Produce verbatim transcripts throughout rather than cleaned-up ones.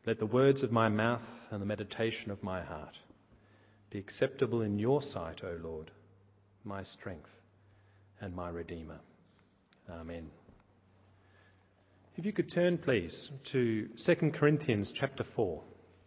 Let the words of my mouth and the meditation of my heart be acceptable in your sight, O Lord, my strength and my Redeemer. Amen. If you could turn, please, to Second Corinthians chapter four.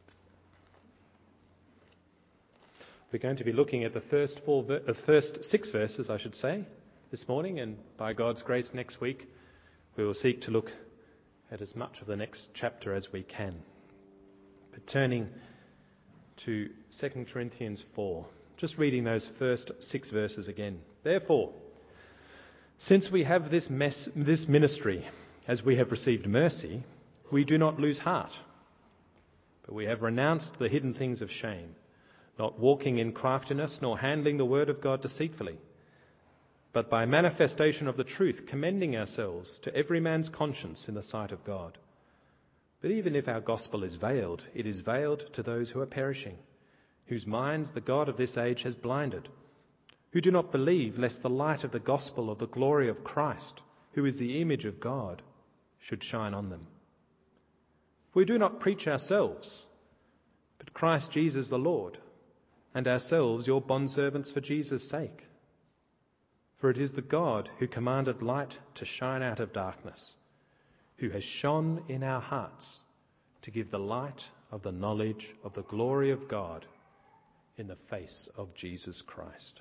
We're going to be looking at the first four, uh, first six verses, I should say, this morning, and by God's grace next week we will seek to look at as much of the next chapter as we can. But turning to Second Corinthians four, just reading those first six verses again. Therefore, since we have this, mess, this ministry, as we have received mercy, we do not lose heart, but we have renounced the hidden things of shame, not walking in craftiness, nor handling the word of God deceitfully, but by manifestation of the truth, commending ourselves to every man's conscience in the sight of God. But even if our gospel is veiled, it is veiled to those who are perishing, whose minds the God of this age has blinded, who do not believe, lest the light of the gospel of the glory of Christ, who is the image of God, should shine on them. We do not preach ourselves, but Christ Jesus the Lord, and ourselves your bondservants for Jesus' sake. For it is the God who commanded light to shine out of darkness, who has shone in our hearts to give the light of the knowledge of the glory of God in the face of Jesus Christ.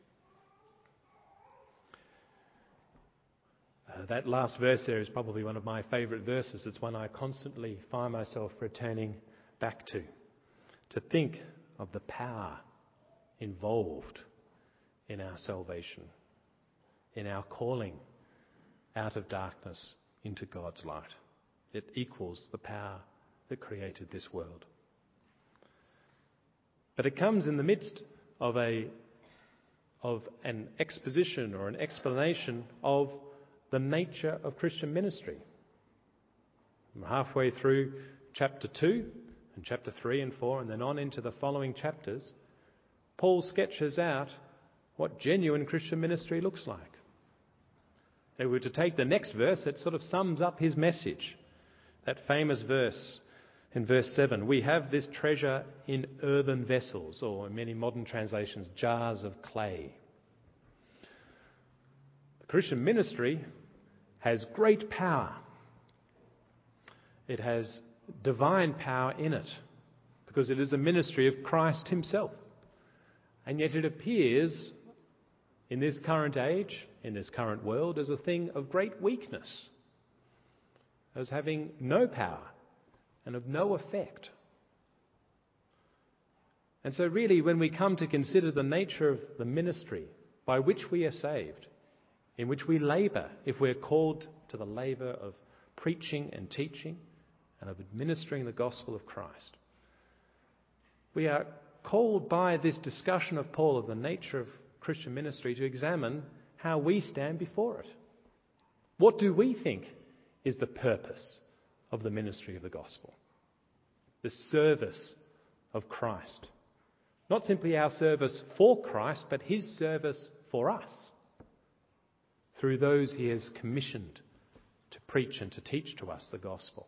Uh, that last verse there is probably one of my favourite verses. It's one I constantly find myself returning back to, to think of the power involved in our salvation, in our calling out of darkness into God's light. It equals the power that created this world. But it comes in the midst of a of an exposition or an explanation of the nature of Christian ministry. I'm halfway through chapter two and chapter three and four, and then on into the following chapters, Paul sketches out what genuine Christian ministry looks like. If we were to take the next verse, it sort of sums up his message. That famous verse in verse seven, we have this treasure in earthen vessels, or in many modern translations, jars of clay. The Christian ministry has great power. It has divine power in it, because it is a ministry of Christ himself. And yet it appears in this current age, in this current world, as a thing of great weakness, as having no power and of no effect. And so really, when we come to consider the nature of the ministry by which we are saved, in which we labour, if we're called to the labour of preaching and teaching and of administering the gospel of Christ, we are called by this discussion of Paul of the nature of Christian ministry to examine how we stand before it. What do we think is the purpose of the ministry of the gospel? The service of Christ. Not simply our service for Christ, but his service for us through those he has commissioned to preach and to teach to us the gospel.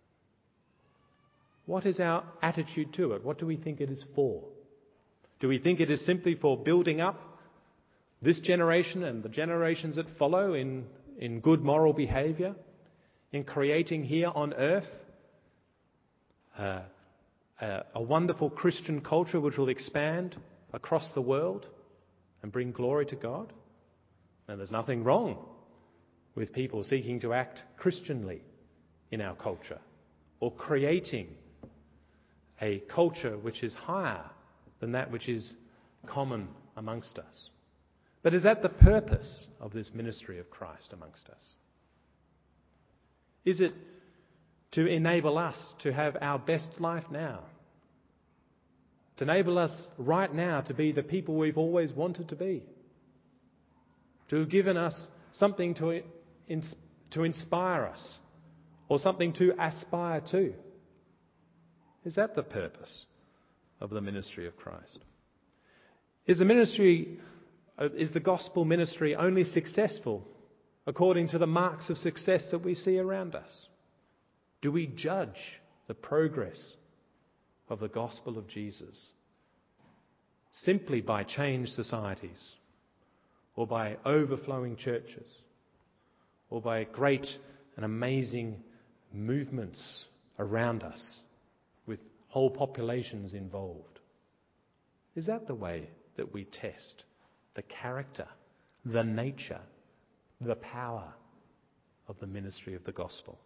What is our attitude to it? What do we think it is for? Do we think it is simply for building up this generation and the generations that follow in, in good moral behaviour, in creating here on earth uh, a, a wonderful Christian culture which will expand across the world and bring glory to God? And there's nothing wrong with people seeking to act Christianly in our culture, or creating a culture which is higher than that which is common amongst us. But is that the purpose of this ministry of Christ amongst us? Is it to enable us to have our best life now? To enable us right now to be the people we've always wanted to be? To have given us something to, to inspire us, or something to aspire to? Is that the purpose of the ministry of Christ? Is the ministry, is the gospel ministry only successful according to the marks of success that we see around us? Do we judge the progress of the gospel of Jesus simply by changed societies, or by overflowing churches, or by great and amazing movements around us with whole populations involved. Is that the way that we test the character, the nature, the power of the ministry of the gospel?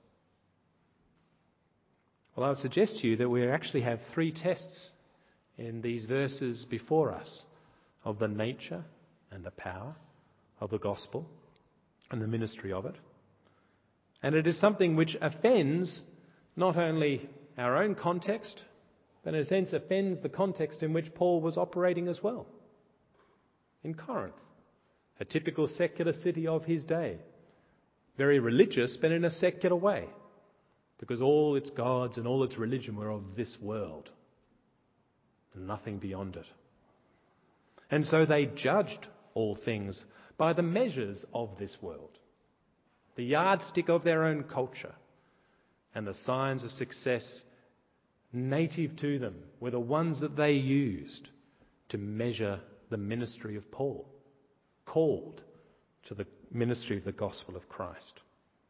Well, I would suggest to you that we actually have three tests in these verses before us of the nature and the power of the gospel and the ministry of it. And it is something which offends not only our own context, but in a sense offends the context in which Paul was operating as well. In Corinth, a typical secular city of his day, very religious but in a secular way, because all its gods and all its religion were of this world and nothing beyond it. And so they judged all things by the measures of this world, the yardstick of their own culture, and the signs of success native to them were the ones that they used to measure the ministry of Paul, called to the ministry of the gospel of Christ.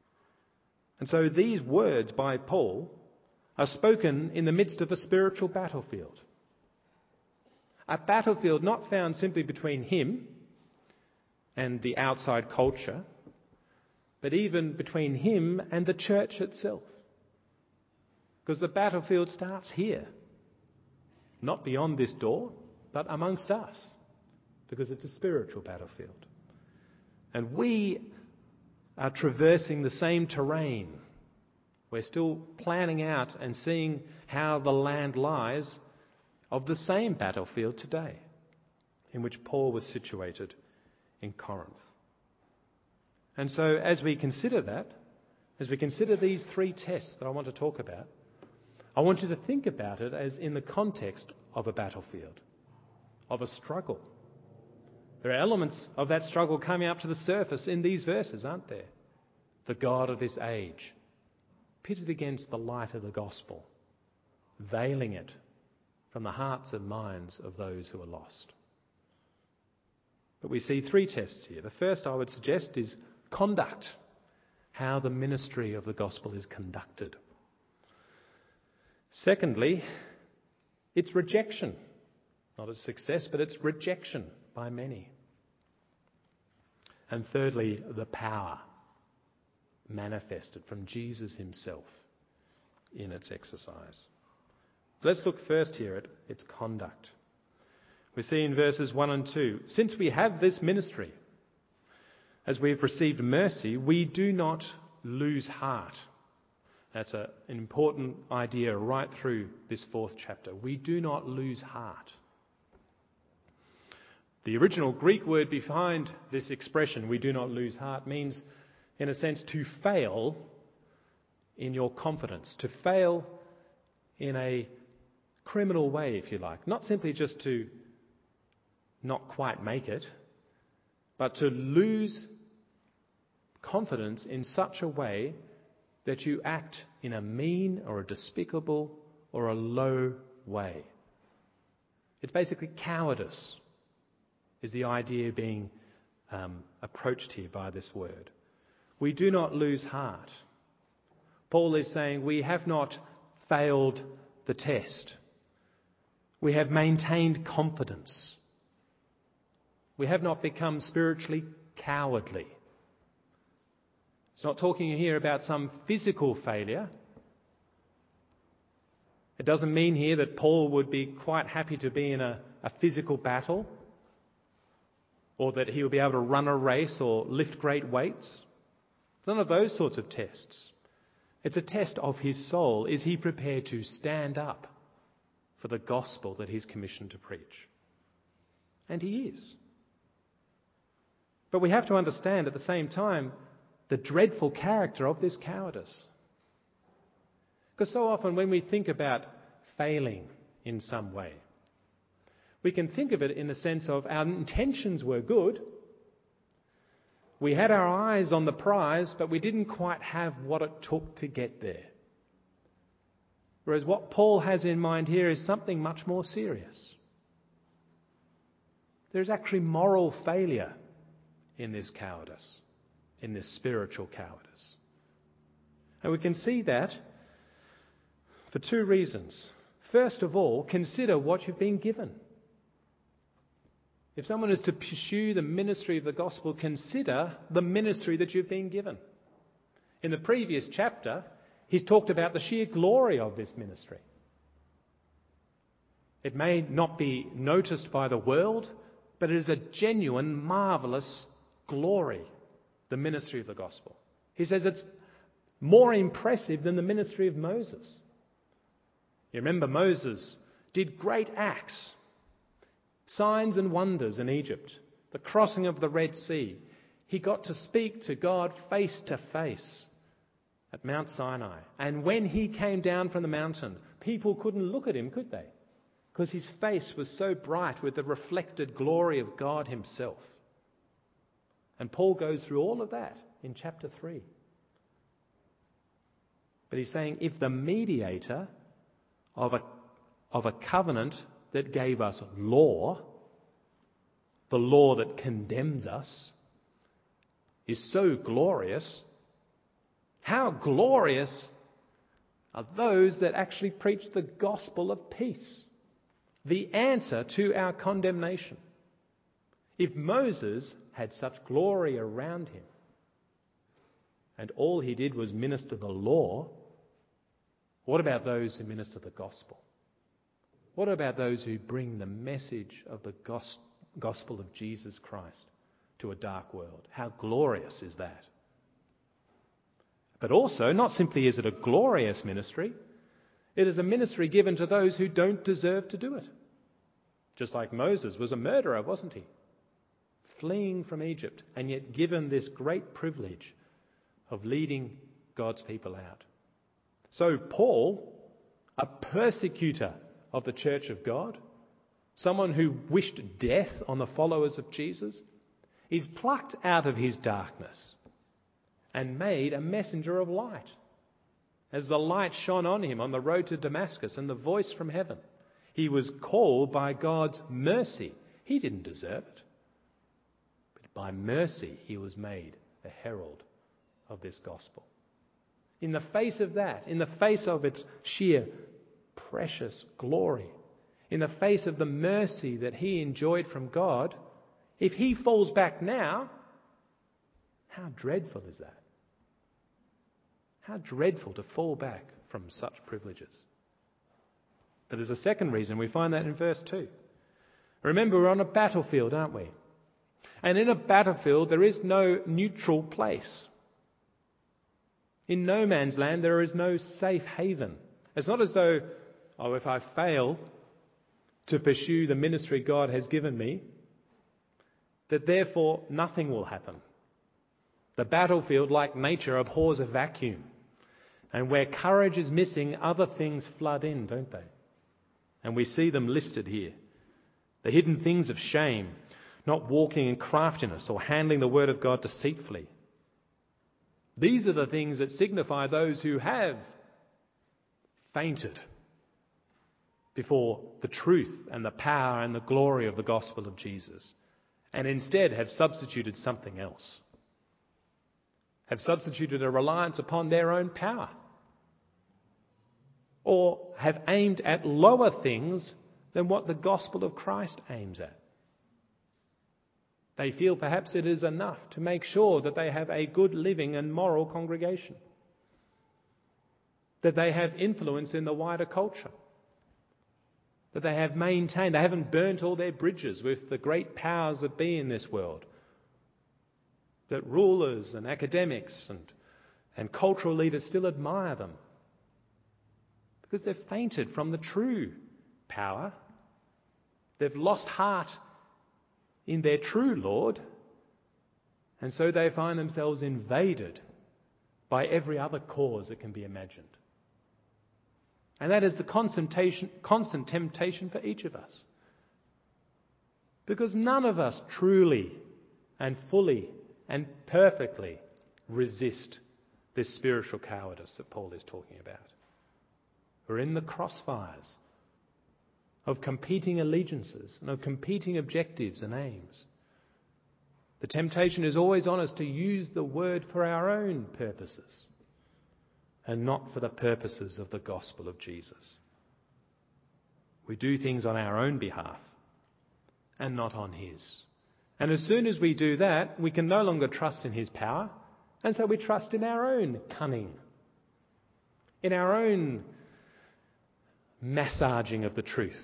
And so these words by Paul are spoken in the midst of a spiritual battlefield. A battlefield not found simply between him and the outside culture, but even between him and the church itself. Because the battlefield starts here, not beyond this door, but amongst us, because it's a spiritual battlefield. And we are traversing the same terrain. We're still planning out and seeing how the land lies of the same battlefield today in which Paul was situated in Corinth. And so as we consider that, as we consider these three tests that I want to talk about, I want you to think about it as in the context of a battlefield, of a struggle. There are elements of that struggle coming up to the surface in these verses, aren't there? The God of this age, pitted against the light of the gospel, veiling it from the hearts and minds of those who are lost. But we see three tests here. The first, I would suggest, is conduct, how the ministry of the gospel is conducted. Secondly, it's rejection. Not as success, but it's rejection by many. And thirdly, the power manifested from Jesus himself in its exercise. Let's look first here at its conduct. We see in verses one and two, since we have this ministry, as we have received mercy, we do not lose heart. That's a, an important idea right through this fourth chapter. We do not lose heart. The original Greek word behind this expression, we do not lose heart, means, in a sense, to fail in your confidence, to fail in a criminal way, if you like. Not simply just to not quite make it, but to lose confidence in such a way that you act in a mean or a despicable or a low way. It's basically cowardice is the idea being um, approached here by this word. We do not lose heart. Paul is saying we have not failed the test. We have maintained confidence. We have not become spiritually cowardly. It's not talking here about some physical failure. It doesn't mean here that Paul would be quite happy to be in a, a physical battle, or that he would be able to run a race or lift great weights. None of those sorts of tests. It's a test of his soul. Is he prepared to stand up for the gospel that he's commissioned to preach? And he is. But we have to understand at the same time the dreadful character of this cowardice. Because so often when we think about failing in some way, we can think of it in the sense of our intentions were good. We had our eyes on the prize, but we didn't quite have what it took to get there. Whereas what Paul has in mind here is something much more serious. There's actually moral failure in this cowardice, in this spiritual cowardice. And we can see that for two reasons. First of all, consider what you've been given. If someone is to pursue the ministry of the gospel, consider the ministry that you've been given. In the previous chapter, he's talked about the sheer glory of this ministry. It may not be noticed by the world, but it is a genuine, marvellous glory, the ministry of the gospel. He says it's more impressive than the ministry of Moses. You remember Moses did great acts, signs and wonders in Egypt, the crossing of the Red Sea. He got to speak to God face to face at Mount Sinai. And when he came down from the mountain, people couldn't look at him, could they? Because his face was so bright with the reflected glory of God himself. And Paul goes through all of that in chapter three. But he's saying if the mediator of a, of a covenant that gave us law, the law that condemns us, is so glorious, how glorious are those that actually preach the gospel of peace, the answer to our condemnation. If Moses had such glory around him, and all he did was minister the law, what about those who minister the gospel? What about those who bring the message of the gospel of Jesus Christ to a dark world? How glorious is that? But also, not simply is it a glorious ministry, it is a ministry given to those who don't deserve to do it. Just like Moses was a murderer, wasn't he? Fleeing from Egypt, and yet given this great privilege of leading God's people out. So Paul, a persecutor of the church of God, someone who wished death on the followers of Jesus, is plucked out of his darkness and made a messenger of light. As the light shone on him on the road to Damascus and the voice from heaven, he was called by God's mercy. He didn't deserve it. But by mercy he was made a herald of this gospel. In the face of that, in the face of its sheer precious glory, in the face of the mercy that he enjoyed from God, if he falls back now, how dreadful is that? How dreadful to fall back from such privileges. But there's a second reason. We find that in verse two. Remember, we're on a battlefield, aren't we? And in a battlefield, there is no neutral place. In no man's land, there is no safe haven. It's not as though, oh, if I fail to pursue the ministry God has given me, that therefore nothing will happen. The battlefield, like nature, abhors a vacuum. And where courage is missing, other things flood in, don't they? And we see them listed here. The hidden things of shame, not walking in craftiness or handling the word of God deceitfully. These are the things that signify those who have fainted before the truth and the power and the glory of the gospel of Jesus, and instead have substituted something else. Have substituted a reliance upon their own power, or have aimed at lower things than what the gospel of Christ aims at. They feel perhaps it is enough to make sure that they have a good living and moral congregation, that they have influence in the wider culture, that they have maintained, they haven't burnt all their bridges with the great powers that be in this world, that rulers and academics and, and cultural leaders still admire them because they've fainted from the true power. They've lost heart in their true Lord, and so they find themselves invaded by every other cause that can be imagined. And that is the constant temptation for each of us. Because none of us truly and fully and perfectly resist this spiritual cowardice that Paul is talking about. We're in the crossfires of competing allegiances and of competing objectives and aims. The temptation is always on us to use the word for our own purposes and not for the purposes of the gospel of Jesus. We do things on our own behalf and not on his. And as soon as we do that, we can no longer trust in his power, and so we trust in our own cunning, in our own massaging of the truth.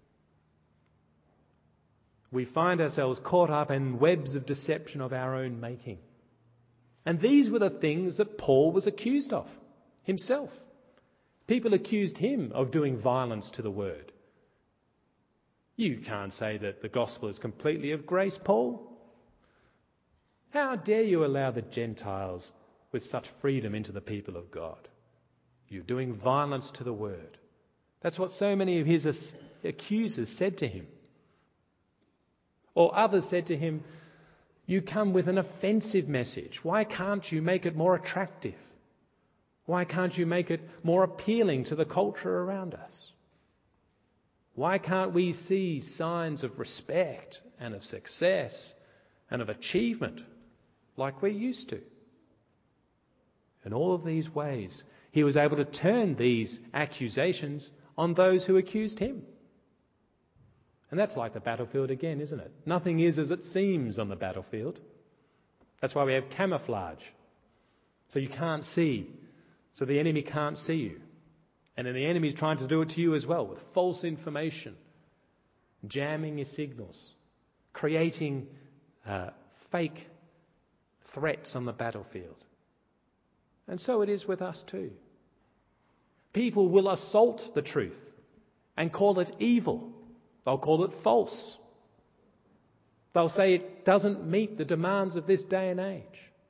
We find ourselves caught up in webs of deception of our own making. And these were the things that Paul was accused of himself. People accused him of doing violence to the word. You can't say that the gospel is completely of grace, Paul. How dare you allow the Gentiles with such freedom into the people of God? You're doing violence to the word. That's what so many of his accusers said to him. Or others said to him, you come with an offensive message. Why can't you make it more attractive? Why can't you make it more appealing to the culture around us? Why can't we see signs of respect and of success and of achievement like we're used to? In all of these ways, he was able to turn these accusations on those who accused him. And that's like the battlefield again, isn't it? Nothing is as it seems on the battlefield. That's why we have camouflage. So you can't see. So the enemy can't see you. And then the enemy's trying to do it to you as well with false information, jamming your signals, creating uh, fake threats on the battlefield. And so it is with us too. People will assault the truth and call it evil. They'll call it false. They'll say it doesn't meet the demands of this day and age.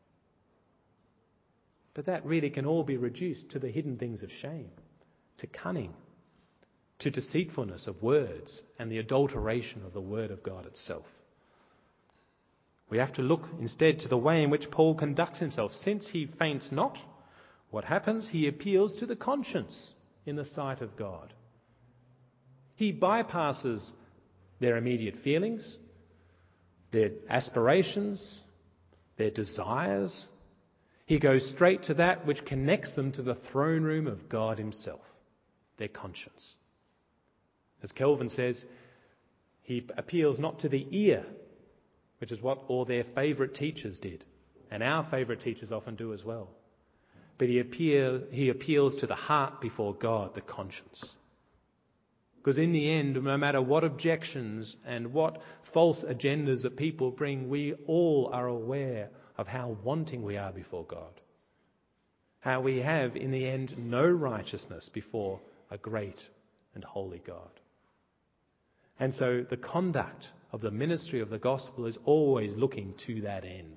But that really can all be reduced to the hidden things of shame, to cunning, to deceitfulness of words and the adulteration of the word of God itself. We have to look instead to the way in which Paul conducts himself. Since he faints not, what happens? He appeals to the conscience in the sight of God. He bypasses their immediate feelings, their aspirations, their desires. He goes straight to that which connects them to the throne room of God himself, their conscience. As Calvin says, he appeals not to the ear, which is what all their favourite teachers did, and our favourite teachers often do as well. But he, appeal, he appeals to the heart before God, the conscience. Because in the end, no matter what objections and what false agendas that people bring, we all are aware of how wanting we are before God. How we have, in the end, no righteousness before a great and holy God. And so the conduct of the ministry of the gospel is always looking to that end.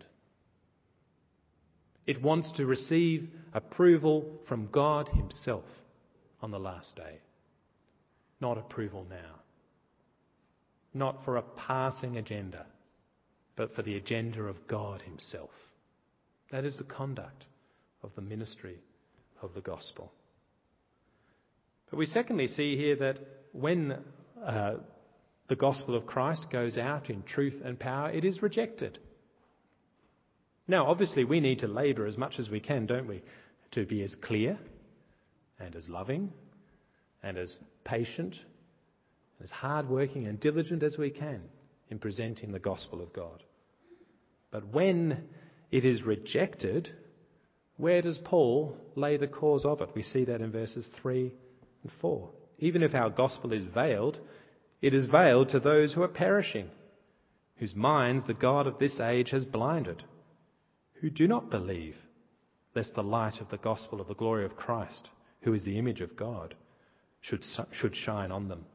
It wants to receive approval from God himself on the last day. Not approval now. Not for a passing agenda, but for the agenda of God himself. That is the conduct of the ministry of the gospel. But we secondly see here that when uh, the gospel of Christ goes out in truth and power, it is rejected. Now, obviously, we need to labour as much as we can, don't we, to be as clear and as loving and as patient, as hard-working and diligent as we can in presenting the gospel of God. But when it is rejected, where does Paul lay the cause of it? We see that in verses three and four. Even if our gospel is veiled, it is veiled to those who are perishing, whose minds the God of this age has blinded, who do not believe, lest the light of the gospel of the glory of Christ, who is the image of God, should, should shine on them.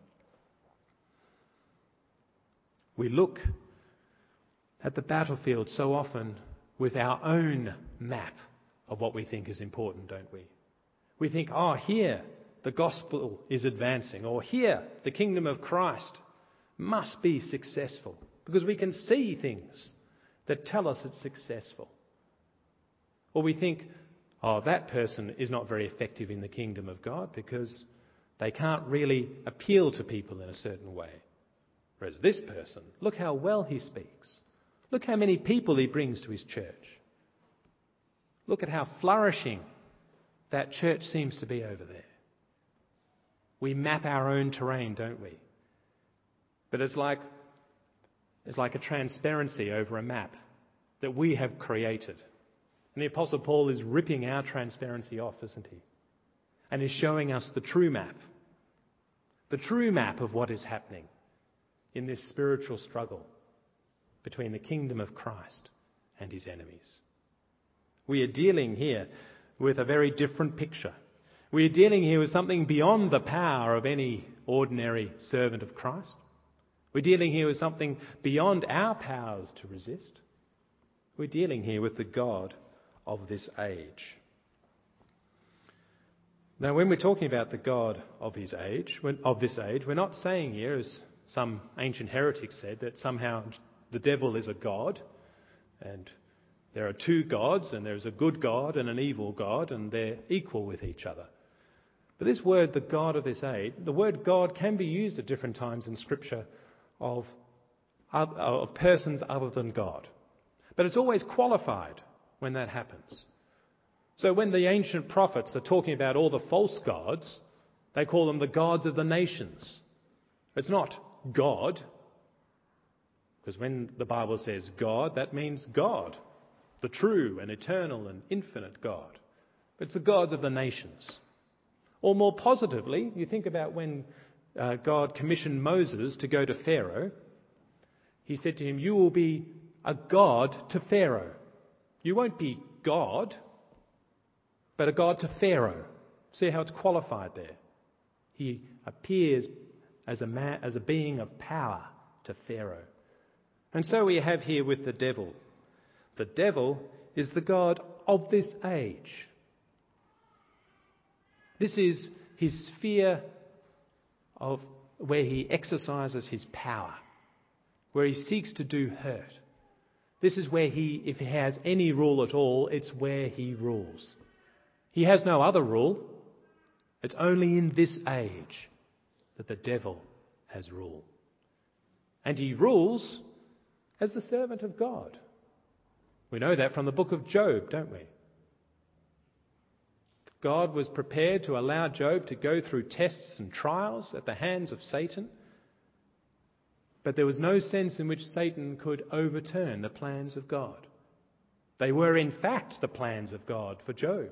We look at the battlefield so often with our own map of what we think is important, don't we? We think, oh, here the gospel is advancing, or here the kingdom of Christ must be successful, because we can see things that tell us it's successful. Or we think, oh, that person is not very effective in the kingdom of God because They can't really appeal to people in a certain way. Whereas this person, look how well he speaks. Look how many people he brings to his church. Look at how flourishing that church seems to be over there. We map our own terrain, don't we? But it's like, it's like a transparency over a map that we have created. And the Apostle Paul is ripping our transparency off, isn't he? And is showing us the true map. The true map of what is happening in this spiritual struggle between the kingdom of Christ and his enemies. We are dealing here with a very different picture. We are dealing here with something beyond the power of any ordinary servant of Christ. We're dealing here with something beyond our powers to resist. We're dealing here with the God of this age. Now, when we're talking about the God of his age, of this age, we're not saying here, as some ancient heretics said, that somehow the devil is a god, and there are two gods, and there's a good God and an evil God, and they're equal with each other. But this word, the God of this age, the word God can be used at different times in Scripture of, of persons other than God. But it's always qualified when that happens. So when the ancient prophets are talking about all the false gods, they call them the gods of the nations. It's not God, because when the Bible says God, that means God, the true and eternal and infinite God. But it's the gods of the nations. Or more positively, you think about when uh, God commissioned Moses to go to Pharaoh. He said to him, "You will be a god to Pharaoh." You won't be God, but a god to Pharaoh. See how it's qualified there. He appears as a man, as a being of power to Pharaoh. And so we have here with the devil. The devil is the god of this age. This is his sphere of where he exercises his power, where he seeks to do hurt. This is where he, if he has any rule at all, it's where he rules. He has no other rule. It's only in this age that the devil has rule. And he rules as the servant of God. We know that from the book of Job, don't we? God was prepared to allow Job to go through tests and trials at the hands of Satan. But there was no sense in which Satan could overturn the plans of God. They were in fact the plans of God for Job,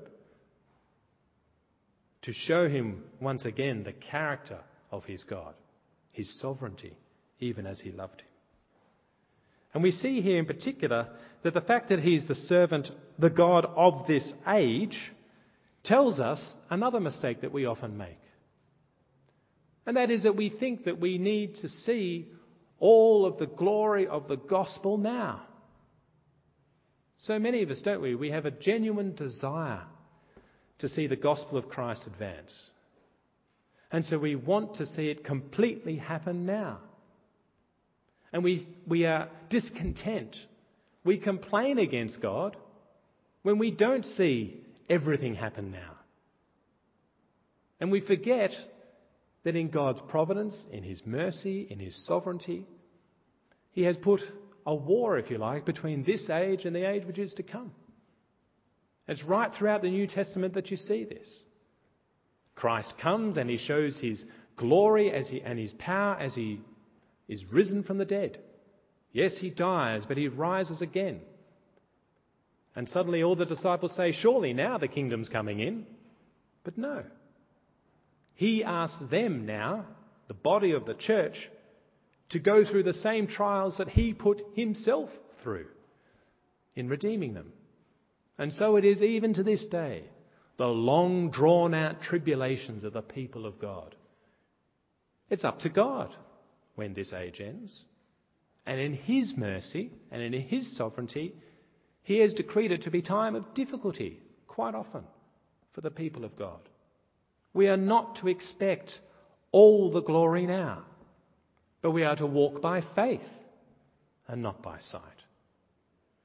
to show him once again the character of his God, his sovereignty, even as he loved him. And we see here in particular that the fact that he's the servant, the God of this age, tells us another mistake that we often make. And that is that we think that we need to see all of the glory of the gospel now. So many of us, don't we? We have a genuine desire to see the gospel of Christ advance. And so we want to see it completely happen now. And we, we are discontent. We complain against God when we don't see everything happen now. And we forget that in God's providence, in his mercy, in his sovereignty, he has put a war, if you like, between this age and the age which is to come. It's right throughout the New Testament that you see this. Christ comes and he shows his glory as he, and his power as he is risen from the dead. Yes, he dies, but he rises again. And suddenly all the disciples say, surely now the kingdom's coming in. But no. He asks them now, the body of the church, to go through the same trials that he put himself through in redeeming them. And so it is even to this day, the long drawn out tribulations of the people of God. It's up to God when this age ends. And in his mercy and in his sovereignty, he has decreed it to be time of difficulty quite often for the people of God. We are not to expect all the glory now, but we are to walk by faith and not by sight.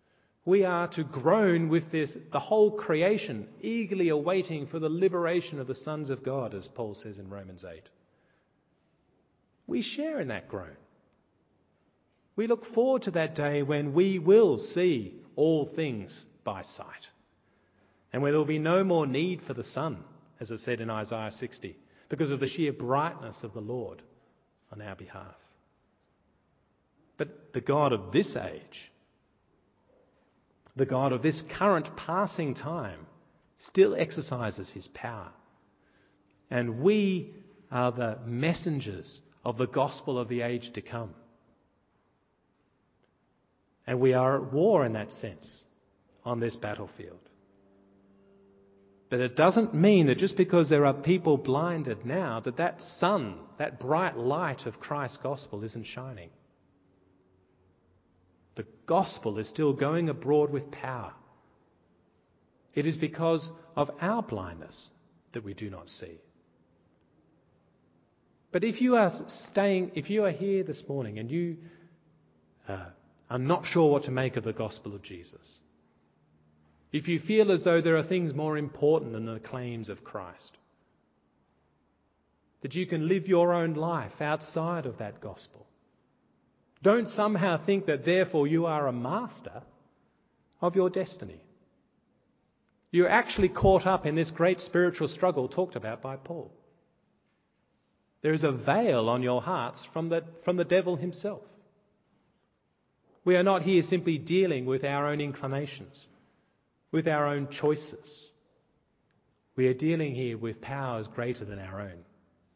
We are to groan with this, the whole creation, eagerly awaiting for the liberation of the sons of God, as Paul says in Romans eight. We share in that groan. We look forward to that day when we will see all things by sight, and where there will be no more need for the sun, as it said in Isaiah sixty, because of the sheer brightness of the Lord on our behalf. But the God of this age, the God of this current passing time, still exercises his power. And we are the messengers of the gospel of the age to come. And we are at war in that sense on this battlefield. But it doesn't mean that just because there are people blinded now, that that sun, that bright light of Christ's gospel isn't shining. The gospel is still going abroad with power. It is because of our blindness that we do not see. But if you are staying, if you are here this morning and you uh, are not sure what to make of the gospel of Jesus, if you feel as though there are things more important than the claims of Christ, that you can live your own life outside of that gospel, don't somehow think that therefore you are a master of your destiny. You're actually caught up in this great spiritual struggle talked about by Paul. There is a veil on your hearts from the, from the devil himself. We are not here simply dealing with our own inclinations, with our own choices. We are dealing here with powers greater than our own.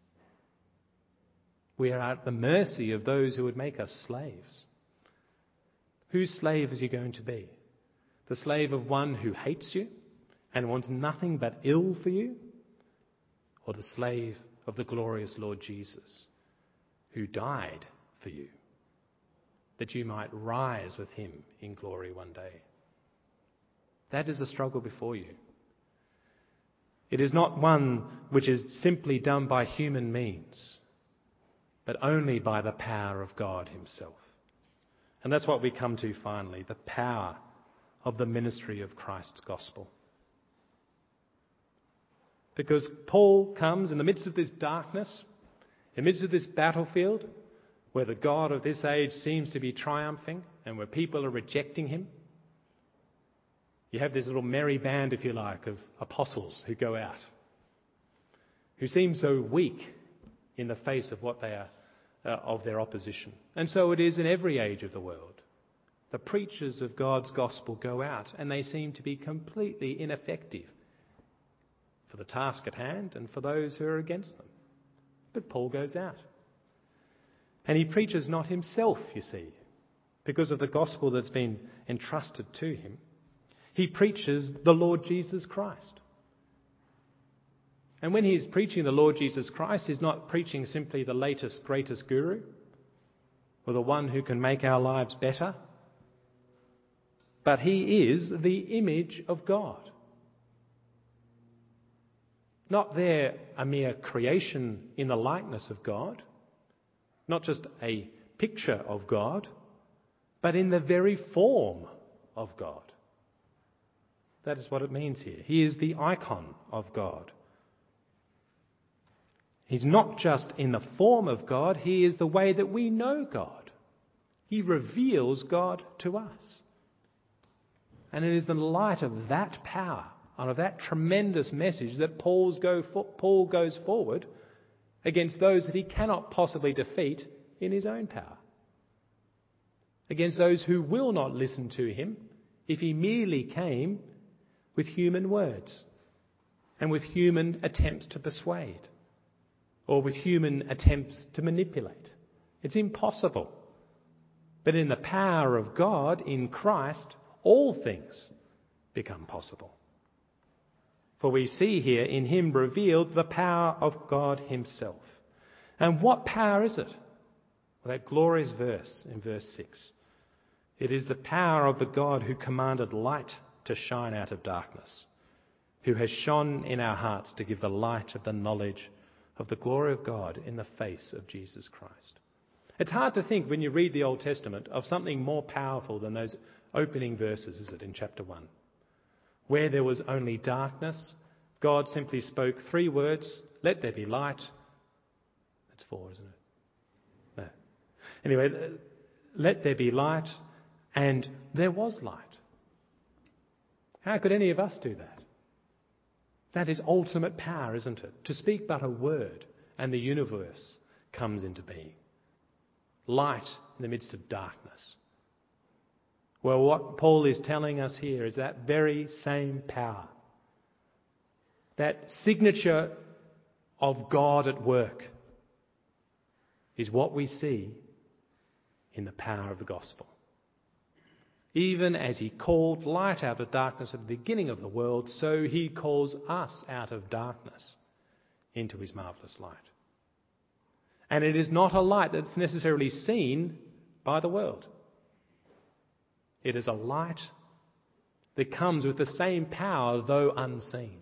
We are at the mercy of those who would make us slaves. Whose slave is you going to be? The slave of one who hates you and wants nothing but ill for you? Or the slave of the glorious Lord Jesus, who died for you, that you might rise with him in glory one day? That is a struggle before you. It is not one which is simply done by human means, but only by the power of God himself. And that's what we come to finally, the power of the ministry of Christ's gospel. Because Paul comes in the midst of this darkness, in the midst of this battlefield, where the God of this age seems to be triumphing and where people are rejecting him. You have this little merry band, if you like, of apostles who go out, who seem so weak in the face of what they are, uh, of their opposition. And so it is in every age of the world. The preachers of God's gospel go out and they seem to be completely ineffective for the task at hand and for those who are against them. But Paul goes out. And he preaches not himself, you see, because of the gospel that's been entrusted to him. He preaches the Lord Jesus Christ. And when he's preaching the Lord Jesus Christ, he's not preaching simply the latest, greatest guru or the one who can make our lives better. But he is the image of God. Not there a mere creation in the likeness of God, not just a picture of God, but in the very form of God. That is what it means here. He is the icon of God. He's not just in the form of God, he is the way that we know God. He reveals God to us. And it is in the light of that power and of that tremendous message that Paul's go for, Paul goes forward against those that he cannot possibly defeat in his own power. Against those who will not listen to him if he merely came with human words and with human attempts to persuade or with human attempts to manipulate. It's impossible. But in the power of God, in Christ, all things become possible. For we see here in him revealed the power of God himself. And what power is it? Well, that glorious verse in verse six. It is the power of the God who commanded light to shine out of darkness, who has shone in our hearts to give the light of the knowledge of the glory of God in the face of Jesus Christ. It's hard to think when you read the Old Testament of something more powerful than those opening verses, is it, in chapter one? Where there was only darkness, God simply spoke three words, let there be light. That's four, isn't it? No. Anyway, let there be light, and there was light. How could any of us do that? That is ultimate power, isn't it? To speak but a word, and the universe comes into being. Light in the midst of darkness. Well, what Paul is telling us here is that very same power, that signature of God at work, is what we see in the power of the gospel. Even as he called light out of darkness at the beginning of the world, so he calls us out of darkness into his marvellous light. And it is not a light that's necessarily seen by the world. It is a light that comes with the same power, though unseen.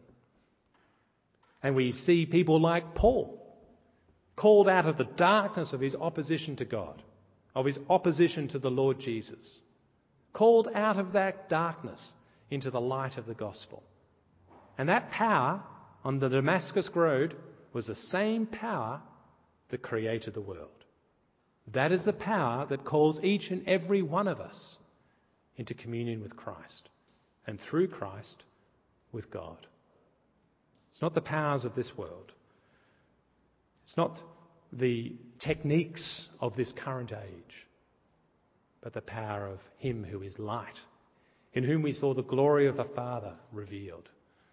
And we see people like Paul, called out of the darkness of his opposition to God, of his opposition to the Lord Jesus, called out of that darkness into the light of the gospel. And that power on the Damascus Road was the same power that created the world. That is the power that calls each and every one of us into communion with Christ, and through Christ with God. It's not the powers of this world. It's not the techniques of this current age, but the power of him who is light, in whom we saw the glory of the Father revealed.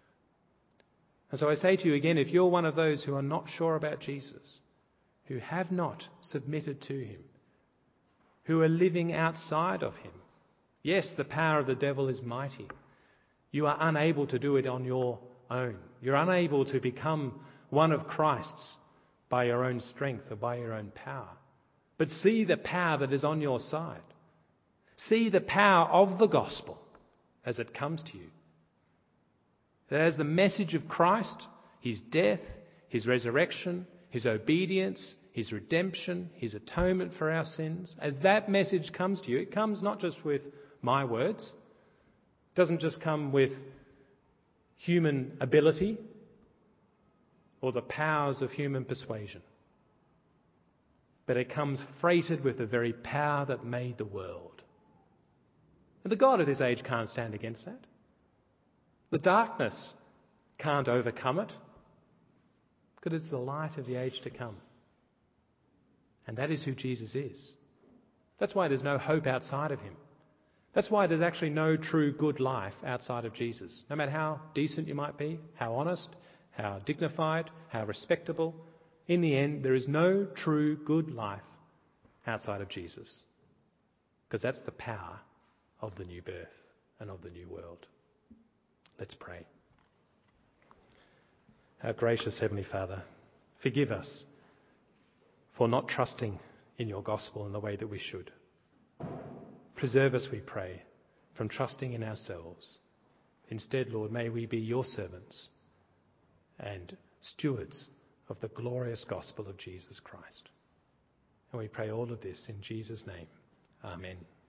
And so I say to you again, if you're one of those who are not sure about Jesus, who have not submitted to him, who are living outside of him, yes, the power of the devil is mighty. You are unable to do it on your own. You're unable to become one of Christ's by your own strength or by your own power. But see the power that is on your side. See the power of the gospel as it comes to you. That as the message of Christ, his death, his resurrection, his obedience, his redemption, his atonement for our sins, as that message comes to you, it comes not just with my words, it doesn't just come with human ability or the powers of human persuasion, but it comes freighted with the very power that made the world. And the God of this age can't stand against that. The darkness can't overcome it, because it's the light of the age to come. And that is who Jesus is. That's why there's no hope outside of him. That's why there's actually no true good life outside of Jesus. No matter how decent you might be, how honest, how dignified, how respectable, in the end, there is no true good life outside of Jesus. Because that's the power of the new birth and of the new world. Let's pray. Our gracious Heavenly Father, forgive us for not trusting in your gospel in the way that we should. Preserve us, we pray, from trusting in ourselves. Instead, Lord, may we be your servants and stewards of the glorious gospel of Jesus Christ. And we pray all of this in Jesus' name. Amen.